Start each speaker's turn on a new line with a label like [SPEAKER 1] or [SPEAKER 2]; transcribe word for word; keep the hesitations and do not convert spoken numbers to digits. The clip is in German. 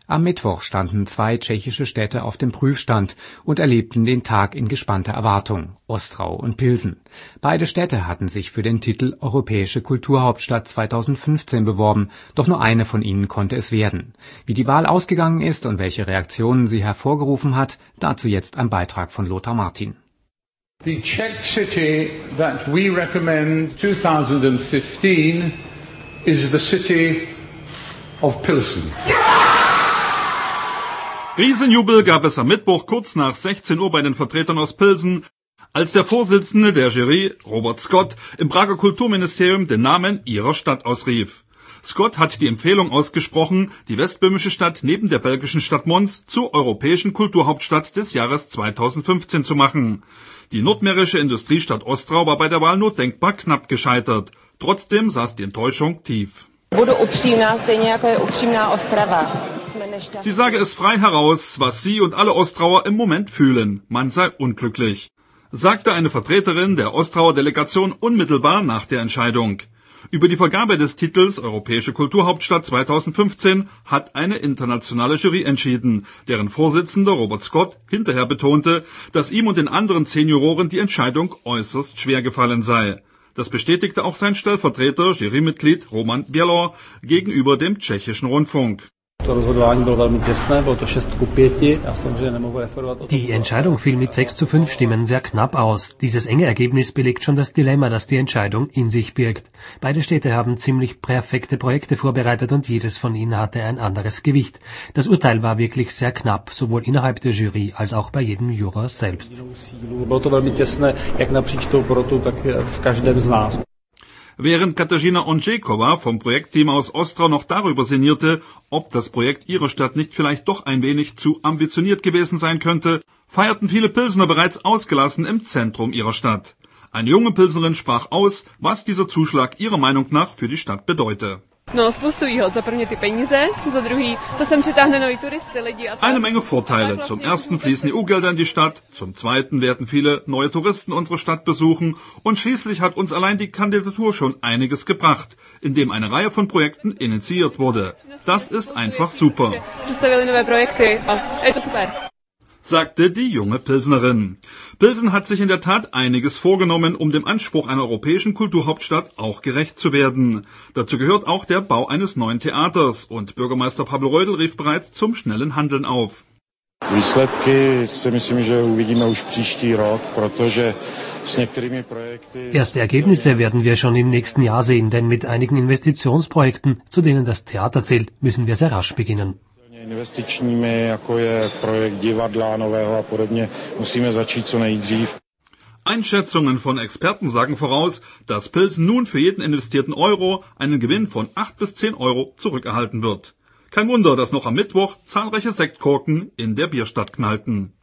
[SPEAKER 1] Am Mittwoch standen zwei tschechische Städte auf dem Prüfstand und erlebten den Tag in gespannter Erwartung: Ostrau und Pilsen. Beide Städte hatten sich für den Titel Europäische Kulturhauptstadt zweitausendfünfzehn beworben, doch nur eine von ihnen konnte es werden. Wie die Wahl ausgegangen ist und welche Reaktionen sie hervorgerufen hat, dazu jetzt ein Beitrag von Lothar Martin.
[SPEAKER 2] The Czech city that we recommend twenty fifteen is the city of Pilsen.
[SPEAKER 3] Riesenjubel gab es am Mittwoch kurz nach sechzehn Uhr bei den Vertretern aus Pilsen, als der Vorsitzende der Jury, Robert Scott, im Prager Kulturministerium den Namen ihrer Stadt ausrief. Scott hat die Empfehlung ausgesprochen, die westböhmische Stadt neben der belgischen Stadt Mons zur europäischen Kulturhauptstadt des Jahres zweitausendfünfzehn zu machen. Die nordmährische Industriestadt Ostrau war bei der Wahl nur denkbar knapp gescheitert. Trotzdem saß die Enttäuschung tief. Sie sage es frei heraus, was sie und alle Ostrauer im Moment fühlen. Man sei unglücklich, sagte eine Vertreterin der Ostrauer Delegation unmittelbar nach der Entscheidung. Über die Vergabe des Titels Europäische Kulturhauptstadt zweitausendfünfzehn hat eine internationale Jury entschieden, deren Vorsitzender Robert Scott hinterher betonte, dass ihm und den anderen zehn Juroren die Entscheidung äußerst schwer gefallen sei. Das bestätigte auch sein Stellvertreter, Jurymitglied Roman Bělor, gegenüber dem tschechischen Rundfunk.
[SPEAKER 4] Die Entscheidung fiel mit sechs zu fünf Stimmen sehr knapp aus. Dieses enge Ergebnis belegt schon das Dilemma, das die Entscheidung in sich birgt. Beide Städte haben ziemlich perfekte Projekte vorbereitet und jedes von ihnen hatte ein anderes Gewicht. Das Urteil war wirklich sehr knapp, sowohl innerhalb der Jury als auch bei jedem Juror selbst.
[SPEAKER 3] Während Katarzyna Ondřejková vom Projektteam aus Ostrau noch darüber sinnierte, ob das Projekt ihrer Stadt nicht vielleicht doch ein wenig zu ambitioniert gewesen sein könnte, feierten viele Pilsener bereits ausgelassen im Zentrum ihrer Stadt. Eine junge Pilsenerin sprach aus, was dieser Zuschlag ihrer Meinung nach für die Stadt bedeute. Eine Menge Vorteile. Zum ersten fließen E U-Gelder in die Stadt, zum zweiten werden viele neue Touristen unsere Stadt besuchen und schließlich hat uns allein die Kandidatur schon einiges gebracht, indem eine Reihe von Projekten initiiert wurde. Das ist einfach super, sagte die junge Pilsnerin. Pilsen hat sich in der Tat einiges vorgenommen, um dem Anspruch einer europäischen Kulturhauptstadt auch gerecht zu werden. Dazu gehört auch der Bau eines neuen Theaters und Bürgermeister Pavel Reudel rief bereits zum schnellen Handeln auf.
[SPEAKER 4] Erste Ergebnisse werden wir schon im nächsten Jahr sehen, denn mit einigen Investitionsprojekten, zu denen das Theater zählt, müssen wir sehr rasch beginnen.
[SPEAKER 5] investičními, jako je projekt divadla nového a podobně, musíme začít co nejdřív.
[SPEAKER 3] Einschätzungen von Experten sagen voraus, dass Pilsen nun für jeden investierten Euro einen Gewinn von acht bis zehn Euro zurückerhalten wird. Kein Wunder, dass noch am Mittwoch zahlreiche Sektkorken in der Bierstadt knallten.